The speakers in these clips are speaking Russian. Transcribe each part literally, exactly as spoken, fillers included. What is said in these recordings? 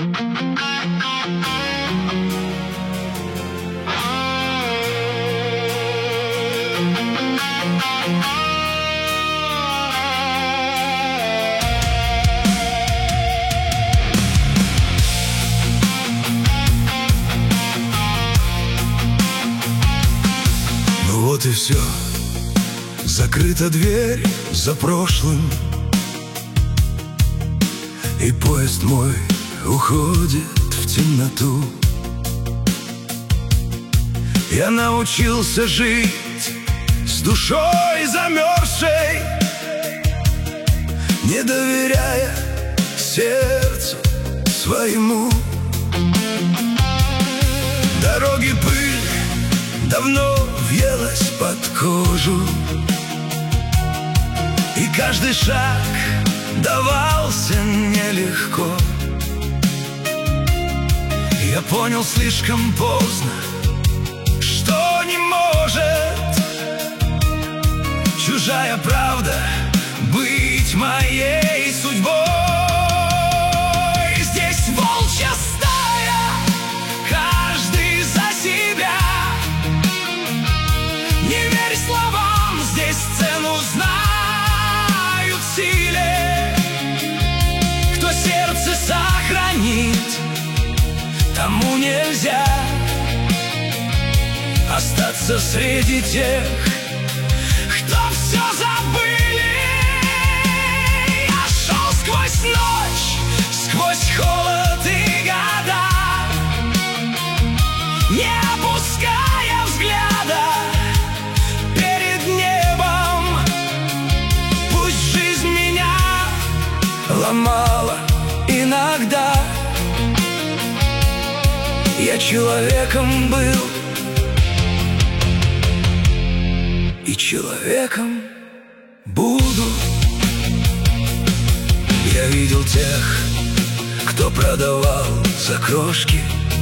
Вот и все, закрыта дверь за прошлым, и поезд мой уходит в темноту. Я научился жить с душой замерзшей, не доверяя сердцу своему. Дороги пыль давно въелась под кожу, и каждый шаг давался нелегко. Я понял слишком поздно, что не может чужая правда быть моей судьбой. Здесь волчья стая, каждый за себя. Не верь словам, здесь цену знают силе. Кто сердце сохранит, тому нельзя остаться среди тех, кто все забыли. Я шел сквозь ночь, сквозь холод и года, не опуская взгляда перед небом. Пусть жизнь меня ломала иногда, я человеком был и человеком буду. Я видел тех, кто продавал за крошки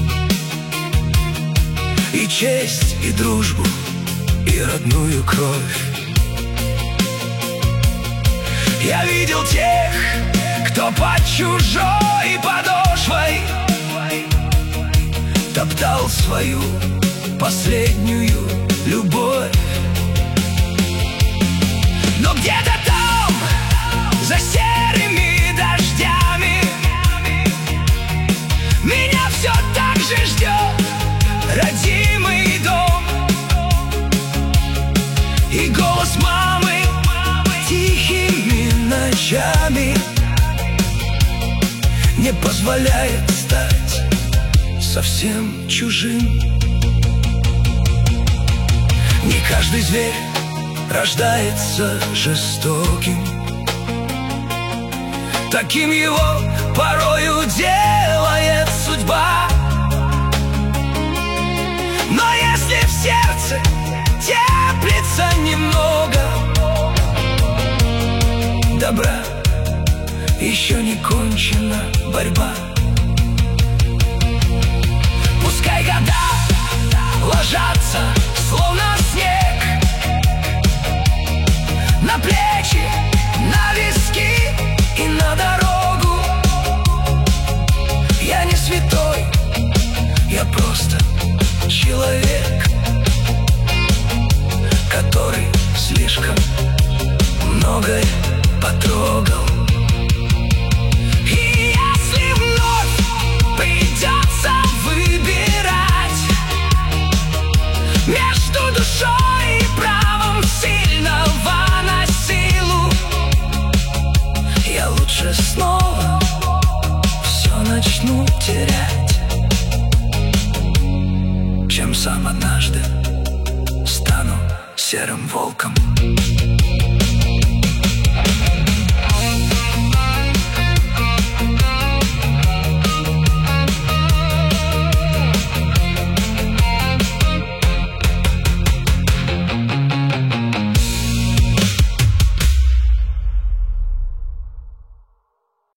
и честь, и дружбу, и родную кровь. Я видел тех, кто под чужой подошвой топтал свою последнюю любовь. Но где-то там, за серыми дождями, меня все так же ждет родимый дом. И голос мамы тихими ночами не позволяет стать совсем чужим. Не каждый зверь рождается жестоким, таким его порою делает судьба. Но если в сердце теплится немного добра, еще не кончена борьба. Пускай года ложатся, словно снег, на плечи, на виски и на дорогу. Я не святой, я просто человек, который слишком многое потрогал. И если вновь придется выбирать между душой и правом сильного на силу, я лучше снова все начну терять, чем сам однажды стану серым волком.